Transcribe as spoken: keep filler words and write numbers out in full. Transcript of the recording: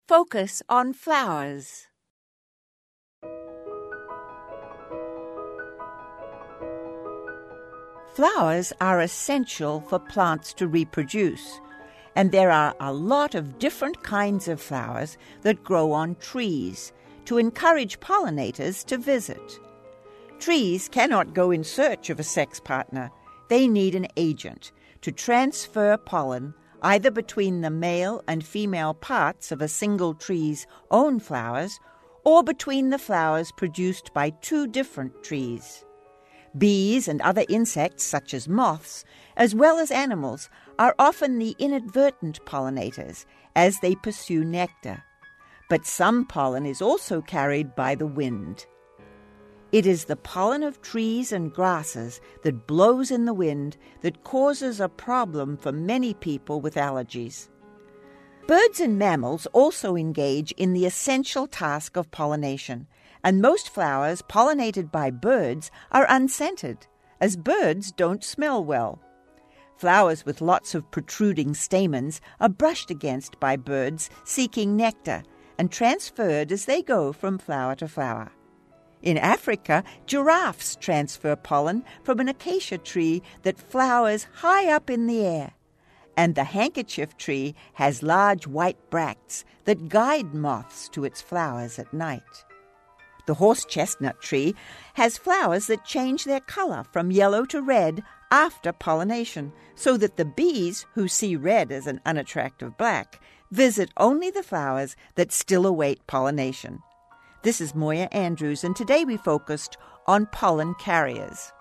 Focus on flowers. Flowers are essential for plants to reproduce, and there are a lot of different kinds of flowers that grow on trees to encourage pollinators to visit. Trees cannot go in search of a sex partner. They need an agent to transfer pollen either between the male and female parts of a single tree's own flowers or between the flowers produced by two different trees. Bees and other insects, such as moths, as well as animals, are often the inadvertent pollinators as they pursue nectar. But some pollen is also carried by the wind. It is the pollen of trees and grasses that blows in the wind that causes a problem for many people with allergies. Birds and mammals also engage in the essential task of pollination, and most flowers pollinated by birds are unscented, as birds don't smell well. Flowers with lots of protruding stamens are brushed against by birds seeking nectar and transferred as they go from flower to flower. In Africa, giraffes transfer pollen from an acacia tree that flowers high up in the air. And the handkerchief tree has large white bracts that guide moths to its flowers at night. The horse chestnut tree has flowers that change their color from yellow to red after pollination, so that the bees, who see red as an unattractive black, visit only the flowers that still await pollination. This is Moya Andrews, and today we focused on pollen carriers.